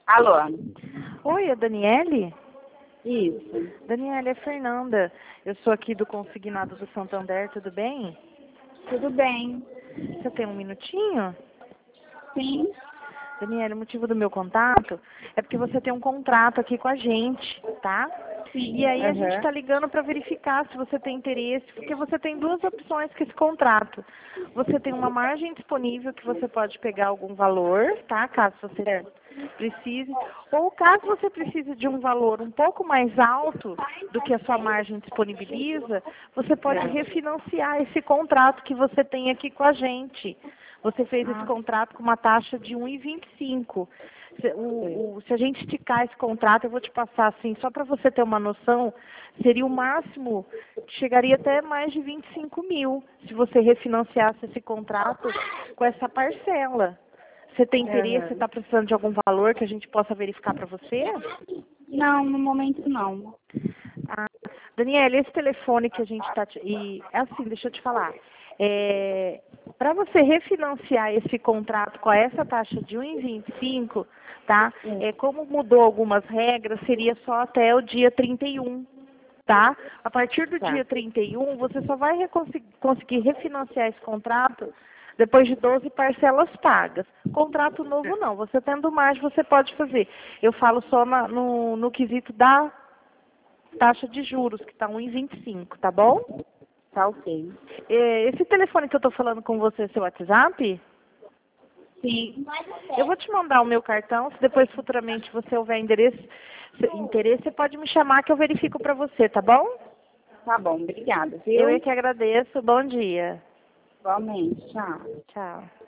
Alô? Oi, é Daniele? Isso. Daniele, é Fernanda. Eu sou aqui do Consignado do Santander, tudo bem? Tudo bem? Você tem um minutinho? Sim. Daniele, o motivo do meu contato é porque você tem um contrato aqui com a gente, tá? Sim. E aí a gente Aham. está ligando para verificar se você tem interesse, porque você tem duas opções com esse contrato. Você tem uma margem disponível que você pode pegar algum valor, tá? Caso você precise, ou caso você precise de um valor um pouco mais alto do que a sua margem disponibiliza, você pode refinanciar esse contrato que você tem aqui com a gente. Você fez esse contrato com uma taxa de 1,25. Se a gente esticar esse contrato, eu vou te passar assim, só para você ter uma noção, seria o máximo, chegaria até mais de 25 mil, se você refinanciasse esse contrato com essa parcela. Você tem interesse, você está precisando de algum valor que a gente possa verificar para você? Não, no momento não. Ah, Daniela, esse telefone que a gente está... E é assim, deixa eu te falar. Para você refinanciar esse contrato com essa taxa de 1,25, tá? Como mudou algumas regras, seria só até o dia 31, tá? A partir do dia 31, você só vai conseguir refinanciar esse contrato depois de 12 parcelas pagas. Contrato novo não, você tendo mais, você pode fazer. Eu falo só no quesito da taxa de juros, que está 1,25, tá bom? Tá ok. Esse telefone que eu estou falando com você é seu WhatsApp? Sim. Eu vou te mandar o meu cartão, se depois futuramente você houver interesse, você pode me chamar que eu verifico para você, tá bom? Tá bom, obrigada, Eu é viu? que agradeço, bom dia. Igualmente, tchau. Tchau.